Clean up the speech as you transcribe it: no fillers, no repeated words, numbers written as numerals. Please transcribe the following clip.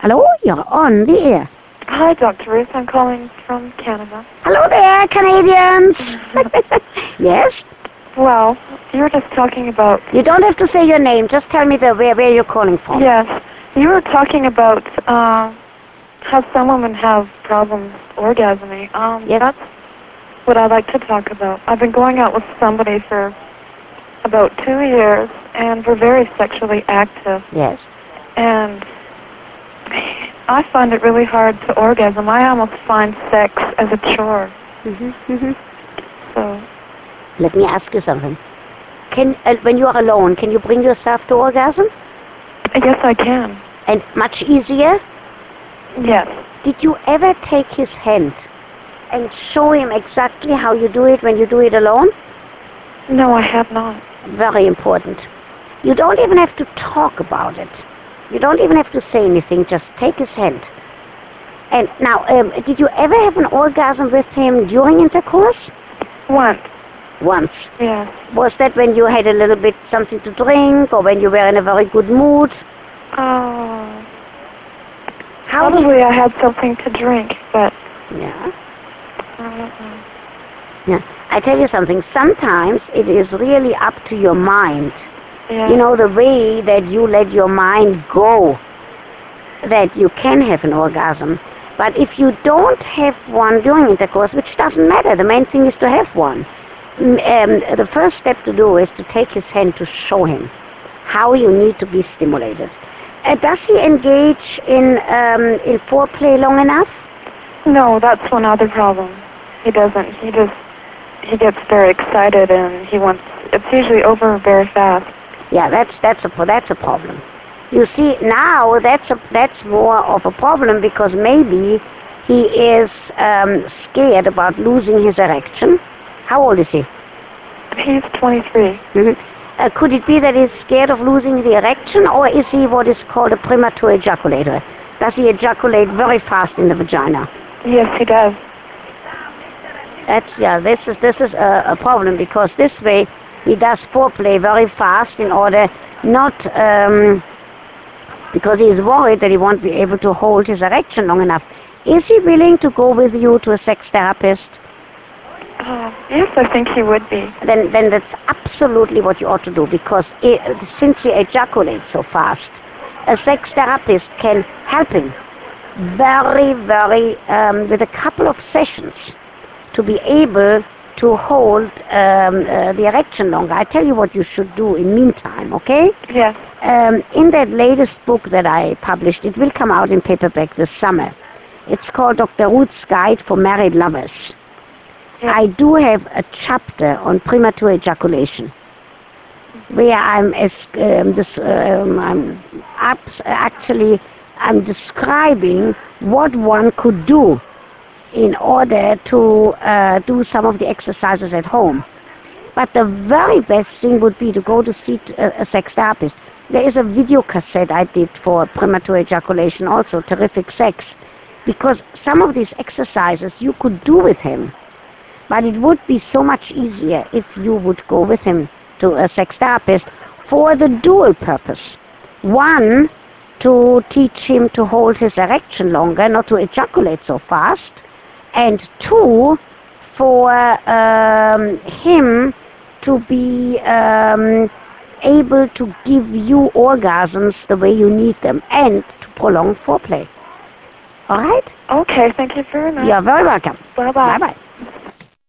Hello, you're on the air. Hi, Dr. Ruth. I'm calling from Canada. Hello there, Canadians. Yes? Well, you were just talking about... You don't have to say your name. Just tell me where you're calling from. Yes. You were talking about how some women have problems orgasming. Yes. That's what I'd like to talk about. I've been going out with somebody for about 2 years, and we're very sexually active. Yes. And I find it really hard to orgasm. I almost find sex as a chore. So... Let me ask you something. When you are alone, can you bring yourself to orgasm? Yes, I can. And much easier? Yes. Did you ever take his hand and show him exactly how you do it when you do it alone? No, I have not. Very important. You don't even have to talk about it. You don't even have to say anything. Just take his hand. And now, did you ever have an orgasm with him during intercourse? Once. Yes. Was that when you had a little bit something to drink, or when you were in a very good mood? Probably I had something to drink, but... Yeah. Yeah. I tell you something, sometimes it is really up to your mind. Yeah. You know, the way that you let your mind go, that you can have an orgasm. But if you don't have one during intercourse, which doesn't matter, the main thing is to have one. The first step to do is to take his hand to show him how you need to be stimulated. Does he engage in foreplay long enough? No, that's one other problem. He doesn't. He gets very excited and it's usually over very fast. Yeah, that's a problem. You see, now that's more of a problem because maybe he is scared about losing his erection. How old is he? He's 23. Could it be that he's scared of losing the erection, or is he what is called a premature ejaculator? Does he ejaculate very fast in the vagina? Yes, he does. This is a problem because this way he does foreplay very fast in order not because he's worried that he won't be able to hold his erection long enough. Is he willing to go with you to a sex therapist? Yes, I think he would be. Then that's absolutely what you ought to do, because since he ejaculates so fast, a sex therapist can help him very, very, with a couple of sessions to be able to hold the erection longer. I tell you what you should do in meantime, okay? Yes. In that latest book that I published, it will come out in paperback this summer. It's called Dr. Ruth's Guide for Married Lovers. Yes. I do have a chapter on premature ejaculation, where I'm describing what one could do in order to do some of the exercises at home. But the very best thing would be to go to see a sex therapist. There is a video cassette I did for premature ejaculation, also Terrific Sex, because some of these exercises you could do with him. But it would be so much easier if you would go with him to a sex therapist for the dual purpose. One, to teach him to hold his erection longer, not to ejaculate so fast. And two, for him to be able to give you orgasms the way you need them and to prolong foreplay. All right? Okay, thank you very much. You're very welcome. Bye-bye. Bye-bye.